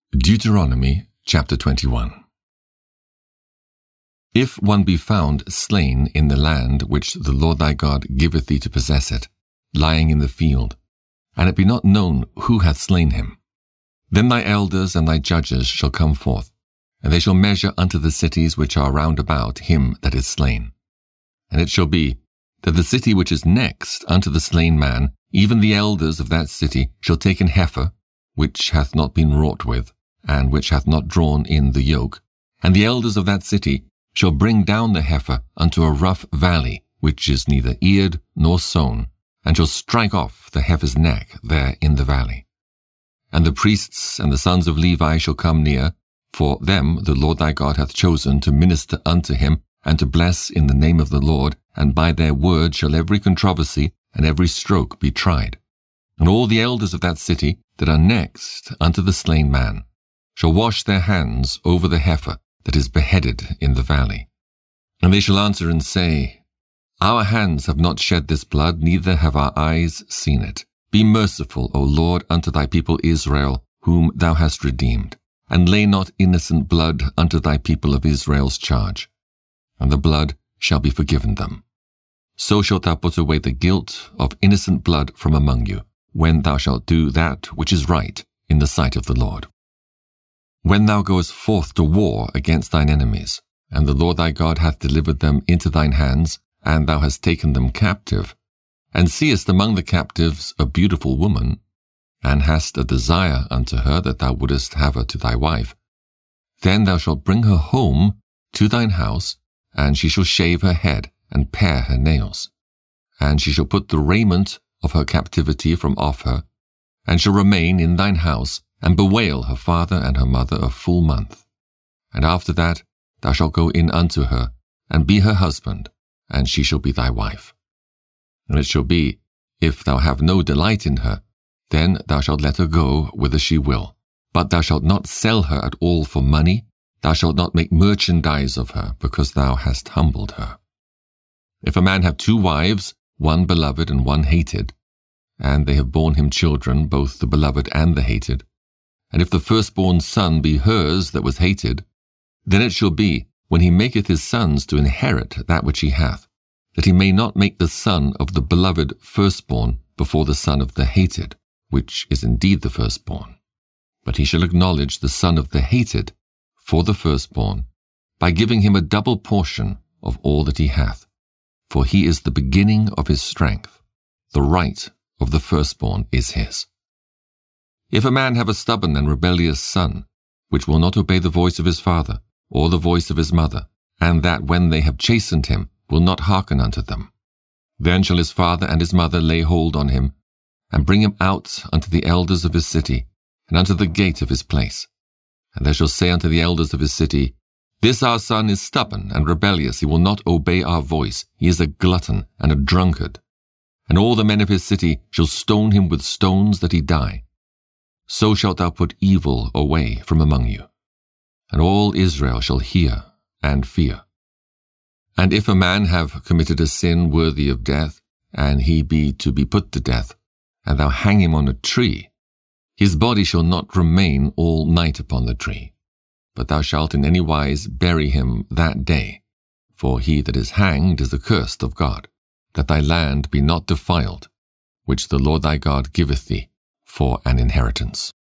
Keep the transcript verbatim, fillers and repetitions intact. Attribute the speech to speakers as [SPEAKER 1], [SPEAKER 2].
[SPEAKER 1] Deuteronomy chapter twenty-one. If one be found slain in the land which the Lord thy God giveth thee to possess it, lying in the field, and it be not known who hath slain him, then thy elders and thy judges shall come forth, and they shall measure unto the cities which are round about him that is slain. And it shall be, that the city which is next unto the slain man, even the elders of that city shall take an heifer, which hath not been wrought with, and which hath not drawn in the yoke, and the elders of that city shall bring down the heifer unto a rough valley, which is neither eared nor sown, and shall strike off the heifer's neck there in the valley. And the priests and the sons of Levi shall come near, for them the Lord thy God hath chosen to minister unto him, and to bless in the name of the Lord, and by their word shall every controversy and every stroke be tried. And all the elders of that city that are next unto the slain man shall wash their hands over the heifer that is beheaded in the valley. And they shall answer and say, Our hands have not shed this blood, neither have our eyes seen it. Be merciful, O Lord, unto thy people Israel, whom thou hast redeemed, and lay not innocent blood unto thy people of Israel's charge. And the blood shall be forgiven them. So shalt thou put away the guilt of innocent blood from among you, when thou shalt do that which is right in the sight of the Lord. When thou goest forth to war against thine enemies, and the Lord thy God hath delivered them into thine hands, and thou hast taken them captive, and seest among the captives a beautiful woman, and hast a desire unto her that thou wouldest have her to thy wife, then thou shalt bring her home to thine house, and she shall shave her head and pare her nails, and she shall put the raiment of her captivity from off her, and shall remain in thine house, and bewail her father and her mother a full month. And after that thou shalt go in unto her, and be her husband, and she shall be thy wife. And it shall be, if thou have no delight in her, then thou shalt let her go whither she will. But thou shalt not sell her at all for money, thou shalt not make merchandise of her, because thou hast humbled her. If a man have two wives, one beloved and one hated, and they have borne him children, both the beloved and the hated, and if the firstborn son be hers that was hated, then it shall be, when he maketh his sons to inherit that which he hath, that he may not make the son of the beloved firstborn before the son of the hated, which is indeed the firstborn. But he shall acknowledge the son of the hated for the firstborn, by giving him a double portion of all that he hath, for he is the beginning of his strength. The right of the firstborn is his. If a man have a stubborn and rebellious son, which will not obey the voice of his father, or the voice of his mother, and that when they have chastened him, will not hearken unto them, then shall his father and his mother lay hold on him, and bring him out unto the elders of his city, and unto the gate of his place. And they shall say unto the elders of his city, This our son is stubborn and rebellious, he will not obey our voice, he is a glutton and a drunkard. And all the men of his city shall stone him with stones that he die. So shalt thou put evil away from among you, and all Israel shall hear and fear. And if a man have committed a sin worthy of death, and he be to be put to death, and thou hang him on a tree, his body shall not remain all night upon the tree, but thou shalt in any wise bury him that day, for he that is hanged is accursed of God, that thy land be not defiled, which the Lord thy God giveth thee for an inheritance.